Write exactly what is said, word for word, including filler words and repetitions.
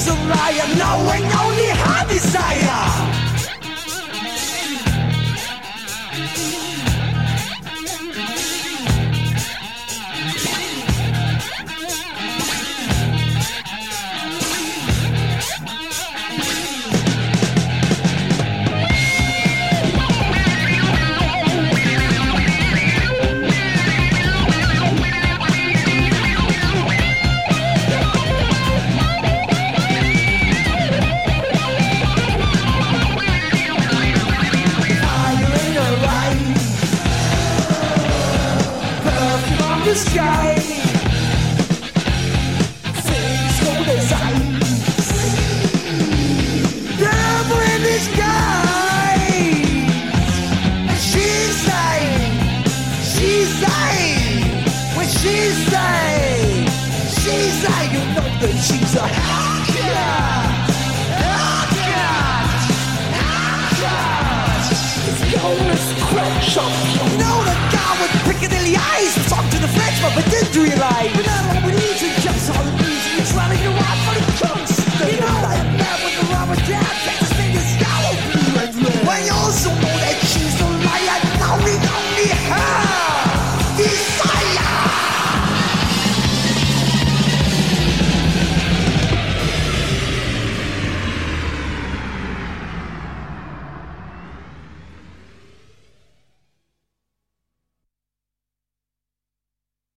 she's a liar, knowing only her desire. The sky, things cold as ice. Devil in disguise. She's like, she's like, when she's like, she's like, you know that she's a Hellcat, Hellcat, Hellcat. It's Jonas Crenshaw. You know the guy with Piccadilly eyes. Talk to the French, but didn't realize